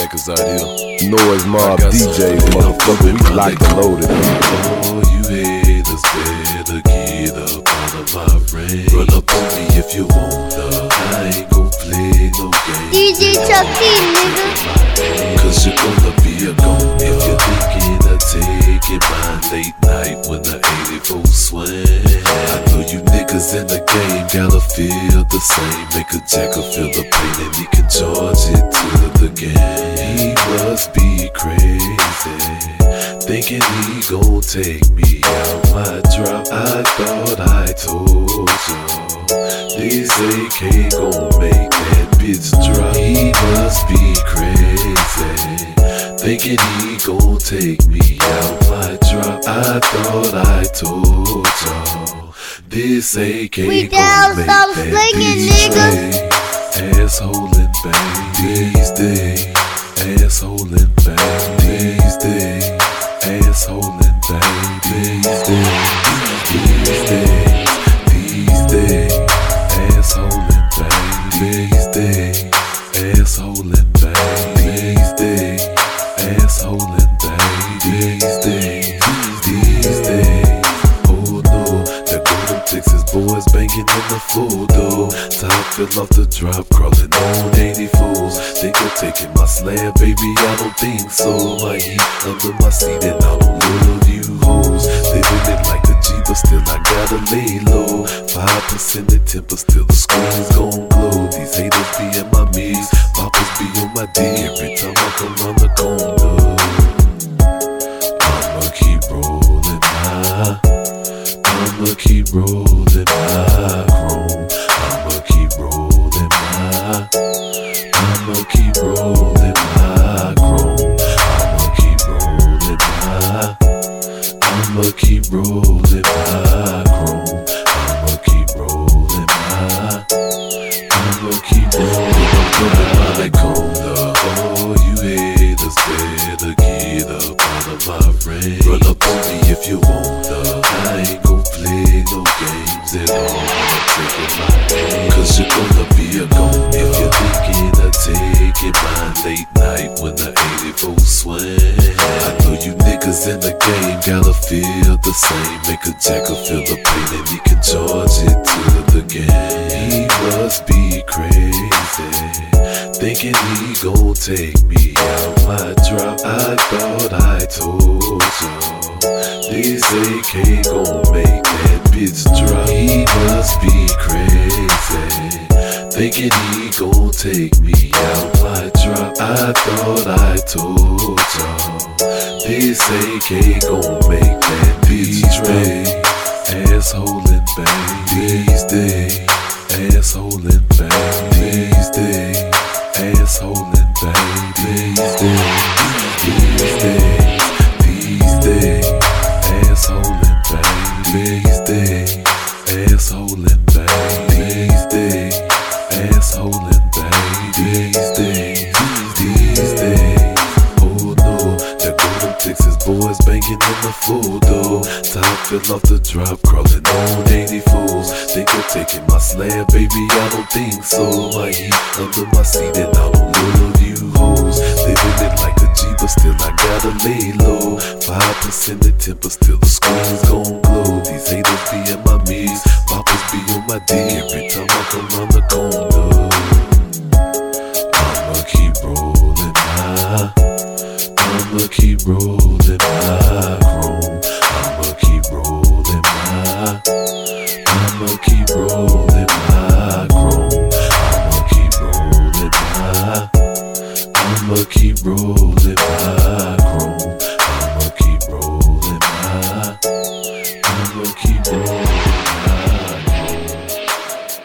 Records out here. Noise Mob DJs, motherfucker, we like to load it. Oh, you haters better get up out of my range. Run up on me if you want to. I ain't gon' play no games. DJ Chucky, nigga. Cause you're gonna be a gone if you're thinking of taking mine late night when the 84 swing. I know you niggas in the game gotta feel the same. Make a jacker feel the pain and he can charge it to the game. He must be crazy, thinking he gon' take me out my drop. I thought I told y'all this AK gon' make that bitch drop. He must be crazy, thinking he gon' take me out my drop. I thought I told y'all this AK We gon' down, make stop that slinging, bitch nigga. sway. Asshole and bang these days. Asshole and bang these days. Asshole and bang these days. These days. These days. Asshole and bang these days. Asshole and bang these days. Asshole and bang these days. These days. Oh no, there go them Texas boys banging in the full door. Top fell off the drop, crawling on 84s. Think you're taking my slab, baby, I don't think so. My heat under my seat and I don't love you hoes. Living it like a G, but still I gotta lay low. 5% the temper, still the screen's gon' glow. These haters be in my mix, poppers be on my D. Every time I come round the corner, I'ma keep rolling my, I'ma keep rolling my chrome. I'ma keep rolling my, I'ma keep rolling my chrome. I'ma keep rolling my, I'ma keep rolling my chrome. I'ma keep rolling my, I'ma keep rolling my corner. Oh, you haters better get up out of my range. Run up on me if you want to. I ain't gon' play no games at all. Cause you're gonna be a gone if you're thinking of taking mine late night when the 84 swing. I know you niggas in the game gotta feel the same. Make a jacker feel the pain and he can charge it to the game. He must be crazy, thinking he gon' take me out my drop. I thought I told y'all this AK gon' make that bitch drop. He must be crazy, thinking he gon' take me out my drop. I thought I told y'all this AK gon' make that bitch drop. Asshole and bang these days. Asshole and bang these days. Asshole and bang these days. These days. These days. Asshole and bang these days. Asshole and bang these days. Asshole and bang these days. These days. Oh no, there go them Texas boys banging in the full door. Top fell off the drop, crawling on 84s. Think you're taking my slab, baby, I don't think so. My heat under my seat and I don't love you hoes. Living it like a G, but still I gotta lay low. 5% the temper, still the screen's gon' glow. These haters be in my mix, poppers be on my D. Every time I come round the corner, I'ma keep rolling my, I'ma keep rolling my chrome. I'ma keep rolling my, I'ma keep rolling.